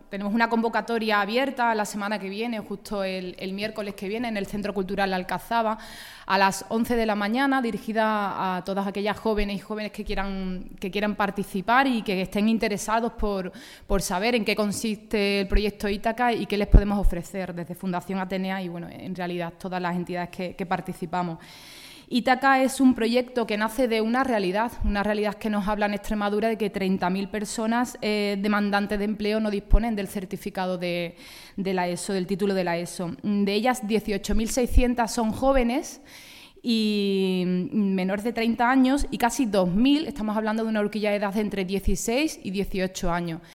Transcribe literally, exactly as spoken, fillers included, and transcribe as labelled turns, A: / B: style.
A: tenemos una convocatoria abierta la semana que viene, justo el, el miércoles que viene, en el Centro Cultural La Alcazaba, a las once de la mañana, dirigida a todas aquellas jóvenes y jóvenes que quieran, que quieran participar y que estén interesados por, por saber en qué consiste el proyecto Ítaca y qué les podemos ofrecer desde Fundación Atenea y, bueno, en realidad todas las entidades que, que participamos. Ítaca es un proyecto que nace de una realidad, una realidad que nos habla en Extremadura de que treinta mil personas eh, demandantes de empleo no disponen del certificado de, de la ESO, del título de la ESO. De ellas, dieciocho mil seiscientas son jóvenes y menores de treinta años y casi dos mil, estamos hablando de una horquilla de edad de entre dieciséis y dieciocho años.